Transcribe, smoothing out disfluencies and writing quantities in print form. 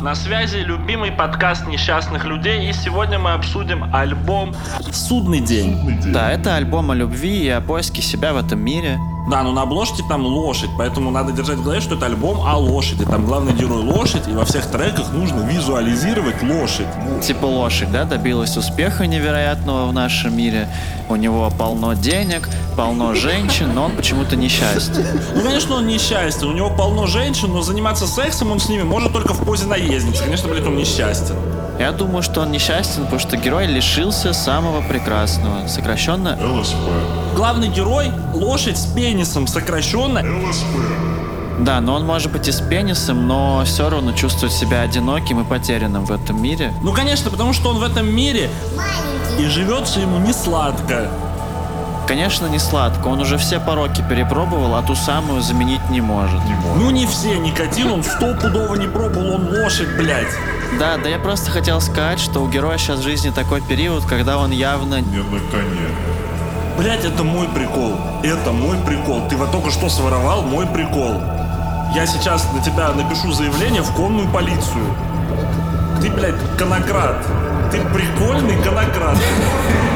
На связи любимый подкаст несчастных людей, и сегодня мы обсудим альбом «Судный день». Да, это альбом о любви и о поиске себя в этом мире. Да, но на обложке там лошадь, поэтому надо держать в голове, что это альбом о лошади. Там главный герой лошадь, и во всех треках нужно визуализировать лошадь. Типа лошадь, да, добилась успеха невероятного в нашем мире. У него полно денег, полно женщин, но он почему-то несчастен. Ну, конечно, он несчастен. У него полно женщин, но заниматься сексом он с ними может только в позе наездницы. Конечно, блядь, он несчастен. Я думаю, что он несчастен, потому что герой лишился самого прекрасного. Сокращенно ЛСП. Главный герой — лошадь с пенисом, сокращенно. ЛСП. Да, но он может быть и с пенисом, но все равно чувствует себя одиноким и потерянным в этом мире. Ну, конечно, потому что он в этом мире и живется ему не сладко. Конечно, не сладко, он уже все пороки перепробовал, а ту самую заменить не может. Ну, не все. Никотин он стопудово не пробовал, он лошадь, блядь. Да, я просто хотел сказать, что у героя сейчас в жизни такой период, когда он явно... Не на коне. Блядь, это мой прикол. Это мой прикол. Ты вот только что своровал мой прикол. Я сейчас на тебя напишу заявление в конную полицию. Ты, блядь, конократ. Ты прикольный конократ.